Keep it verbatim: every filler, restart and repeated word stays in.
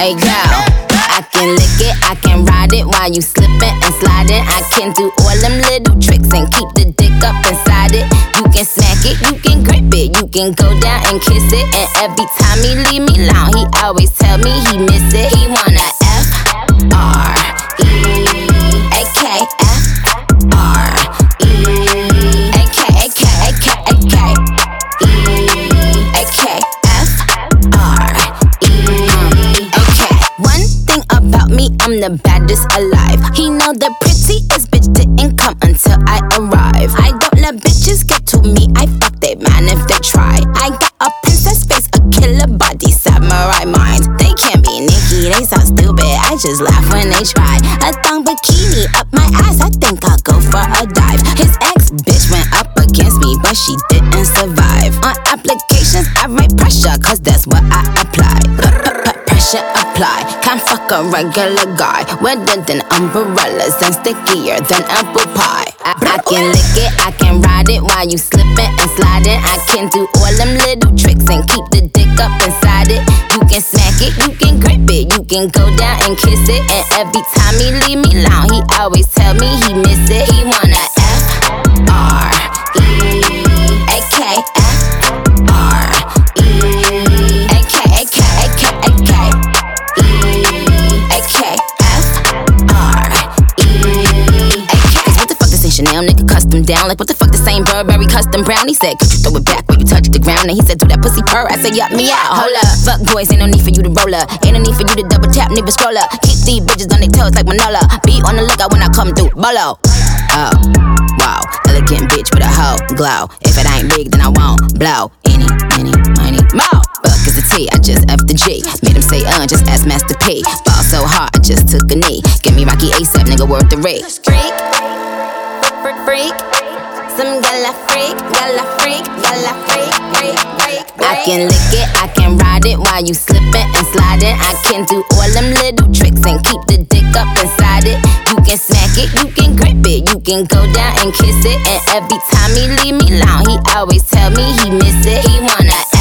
Hey girl, I can lick it, I can ride it while you slipping and sliding. I can do all them little tricks and keep the dick up inside it. You can smack it, you can grip it, you can go down and kiss it. And every time he leave me alone, he always tell me he miss it. He wanna F R E A K F R E A K A K A K A K E A K F R E A K. One thing about me, I'm the baddest alive. He know the prettiest bitch didn't come until I arrive. I don't let bitches get to me, I fuck they man if they try. I got a princess face, a killer body, samurai mind. They can't be Nicki, they so stupid, I just laugh when they try. A thong bikini up my ass, I think I'll go for a dive. His ex bitch went up against me, but she didn't survive. On applications, I write pressure, cause that's what I apply. Pressure apply, can't fuck a regular guy. Wetter than umbrellas and stickier than apple pie. I, I can lick it, I can ride it while you slipping and sliding. I can do all them little tricks and keep the dick up inside it. You can smack it, you can grip it, you can go down and kiss it. And every time he leave me alone, he always tell me he miss it. He wanna F R E A K F R E A K A K A K A K E A K F R E A K. Cause what the fuck this ain't Chanel, nigga custom down. Like what the fuck this ain't Burberry custom brown. He said, could you throw it back when you touch the ground? And he said, do that pussy purr. I said, yup, me out, hold up. Fuck boys, ain't no need for you to roll up. Ain't no need for you to double tap, neither scroll up. Keep these bitches on their toes like Manola. Be on the lookout when I come through, bolo. Oh, wow, elegant bitch with a hoe glow. If it ain't big, then I won't blow. Any, any, money, more. Fuck is the T, I just F the G. Made him say, uh, just ask Master P. Ball so hard, I just took a knee. Give me Rocky ASAP, nigga, worth the rate. Freak, freak, freak. Some gala freak, gala freak, gala freak, freak, freak. I can lick it, I can ride it while you slipping and sliding. I can do all them little tricks and keep the dick up inside it. You can smack it, you can grip it, you can go down and kiss it. And every time he leave me alone, he always tell me he miss it. He wanna